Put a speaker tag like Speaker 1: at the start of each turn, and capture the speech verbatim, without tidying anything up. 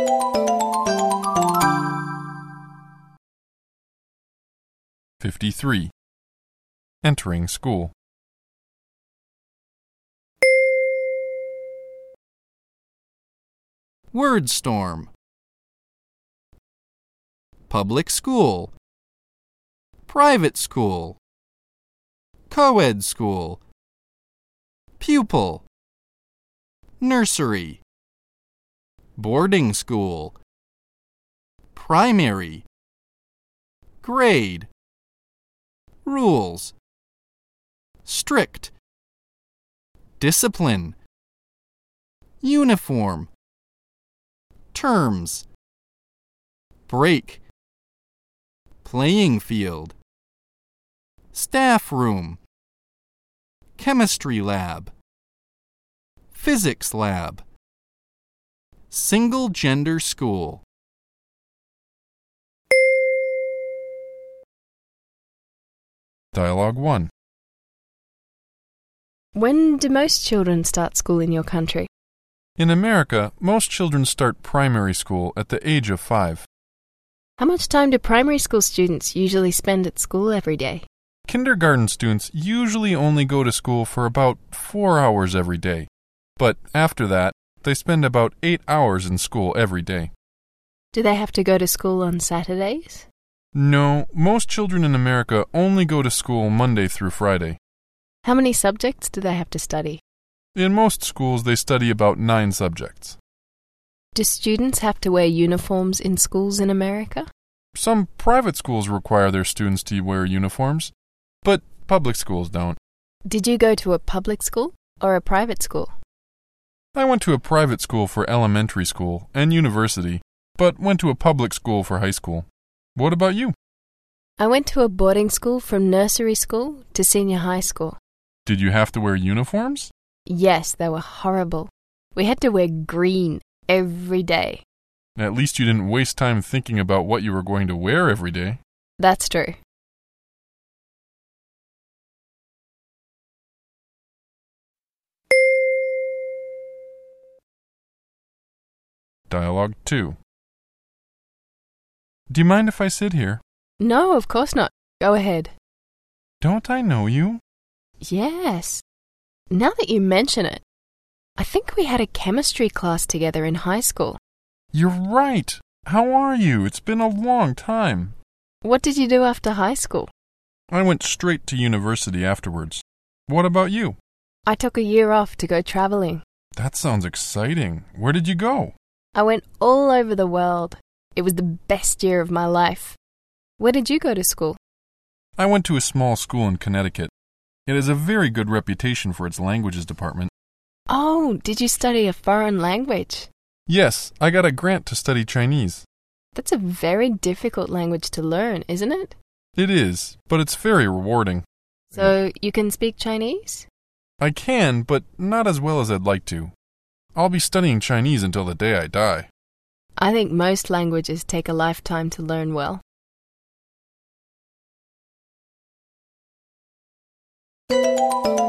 Speaker 1: fifty-three. Entering school.
Speaker 2: Word storm. Public school. Private school. Co-ed school. Pupil. Nursery. Boarding school. Primary. Grade. Rules. Strict. Discipline. Uniform. Terms. Break. Playing field. Staff room. Chemistry lab. Physics lab. Single gender school.
Speaker 1: Dialogue one.
Speaker 3: When do most children start school in your country?
Speaker 1: In America, most children start primary school at the age of five.
Speaker 3: How much time do primary school students usually spend at school every day?
Speaker 1: Kindergarten students usually only go to school for about four hours every day. But after that, they spend about eight hours in school every day.
Speaker 3: Do they have to go to school on Saturdays?
Speaker 1: No, most children in America only go to school Monday through Friday.
Speaker 3: How many subjects do they have to study?
Speaker 1: In most schools, they study about nine subjects.
Speaker 3: Do students have to wear uniforms in schools in America?
Speaker 1: Some private schools require their students to wear uniforms, but public schools don't.
Speaker 3: Did you go to a public school or a private school?
Speaker 1: I went to a private school for elementary school and university, but went to a public school for high school. What about you?
Speaker 3: I went to a boarding school from nursery school to senior high school.
Speaker 1: Did you have to wear uniforms?
Speaker 3: Yes, they were horrible. We had to wear green every day.
Speaker 1: At least you didn't waste time thinking about what you were going to wear every day.
Speaker 3: That's true.
Speaker 1: Dialogue two. Do you mind if I sit here?
Speaker 3: No, of course not. Go ahead.
Speaker 1: Don't I know you?
Speaker 3: Yes. Now that you mention it, I think we had a chemistry class together in high school.
Speaker 1: You're right. How are you? It's been a long time.
Speaker 3: What did you do after high school?
Speaker 1: I went straight to university afterwards. What about you?
Speaker 3: I took a year off to go traveling.
Speaker 1: That sounds exciting. Where did you go?
Speaker 3: I went all over the world. It was the best year of my life. Where did you go to school?
Speaker 1: I went to a small school in Connecticut. It has a very good reputation for its languages department.
Speaker 3: Oh, did you study a foreign language?
Speaker 1: Yes, I got a grant to study Chinese.
Speaker 3: That's a very difficult language to learn, isn't it?
Speaker 1: It is, but it's very rewarding.
Speaker 3: So you can speak Chinese?
Speaker 1: I can, but not as well as I'd like to. I'll be studying Chinese until the day I die.
Speaker 3: I think most languages take a lifetime to learn well.
Speaker 4: Thank you.